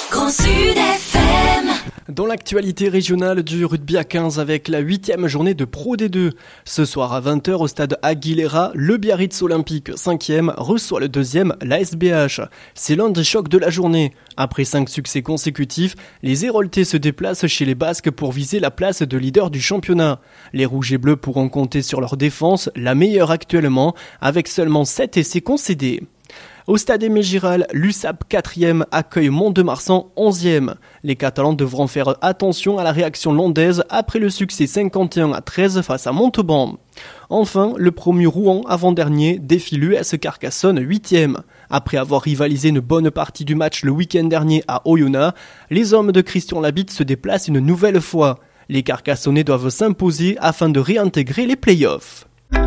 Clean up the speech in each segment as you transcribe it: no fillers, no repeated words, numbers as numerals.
Grand Sud FM. Dans l'actualité régionale du rugby à 15 avec la 8e journée de Pro D2. Ce soir à 20h au stade Aguilera, le Biarritz Olympique 5e reçoit le 2e, la SBH. C'est l'un des chocs de la journée. Après 5 succès consécutifs, les Héroltais se déplacent chez les Basques pour viser la place de leader du championnat. Les Rouges et Bleus pourront compter sur leur défense, la meilleure actuellement, avec seulement 7 essais concédés. Au stade Aimé Giral, l'USAP 4e accueille Mont-de-Marsan 11e. Les Catalans devront faire attention à la réaction landaise après le succès 51-13 face à Montauban. Enfin, le promu Rouen avant-dernier défie l'US Carcassonne 8e. Après avoir rivalisé une bonne partie du match le week-end dernier à Oyonnax, les hommes de Christian Labitte se déplacent une nouvelle fois. Les Carcassonnais doivent s'imposer afin de réintégrer les playoffs.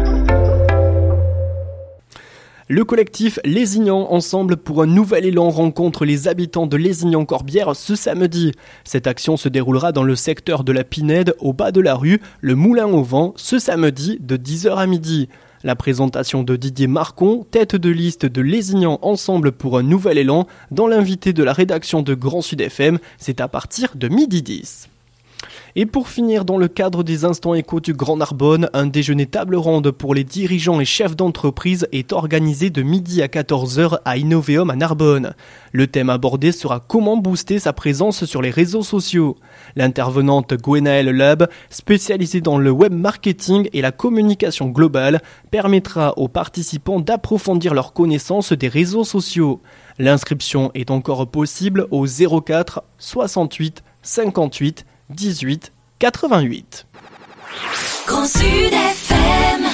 Le collectif Lézignan Ensemble pour un nouvel élan rencontre les habitants de Lézignan-Corbière ce samedi. Cette action se déroulera dans le secteur de la Pinède, au bas de la rue, le Moulin au Vent, ce samedi de 10h à midi. La présentation de Didier Marcon, tête de liste de Lézignan Ensemble pour un nouvel élan, dans l'invité de la rédaction de Grand Sud FM, c'est à partir de 12h10. Et pour finir, dans le cadre des Instants Échos du Grand Narbonne, un déjeuner table ronde pour les dirigeants et chefs d'entreprise est organisé de midi à 14h à Innoveum à Narbonne. Le thème abordé sera comment booster sa présence sur les réseaux sociaux. L'intervenante Gwenaëlle Lab, spécialisée dans le web marketing et la communication globale, permettra aux participants d'approfondir leurs connaissances des réseaux sociaux. L'inscription est encore possible au 04 68 58 18 88. Grand Sud FM.